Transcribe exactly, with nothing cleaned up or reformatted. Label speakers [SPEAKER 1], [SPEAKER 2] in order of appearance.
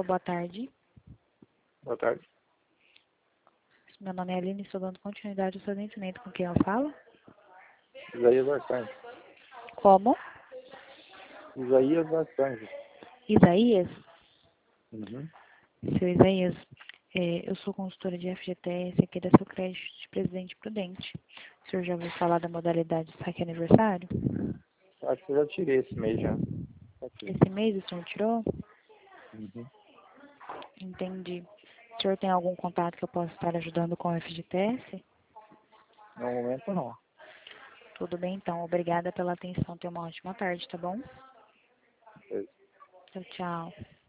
[SPEAKER 1] Alô, boa tarde.
[SPEAKER 2] Boa tarde.
[SPEAKER 1] Meu nome é Aline, estou dando continuidade ao seu atendimento. Com quem eu falo?
[SPEAKER 2] Isaías Arcanjo.
[SPEAKER 1] Como?
[SPEAKER 2] Isaías Arcanjo.
[SPEAKER 1] Isaías?
[SPEAKER 2] Uhum.
[SPEAKER 1] Seu Isaías, é, eu sou consultora de F G T S aqui da seu crédito de Presidente Prudente. O senhor já ouviu falar da modalidade saque aniversário?
[SPEAKER 2] Acho que eu já tirei esse mês já. Tá aqui.
[SPEAKER 1] Esse mês o senhor tirou?
[SPEAKER 2] Uhum.
[SPEAKER 1] Entendi. O senhor tem algum contato que eu possa estar ajudando com o F G T S?
[SPEAKER 2] No momento não.
[SPEAKER 1] Tudo bem, então. Obrigada pela atenção. Tenha uma ótima tarde, tá bom?
[SPEAKER 2] Beleza.
[SPEAKER 1] Tchau, tchau.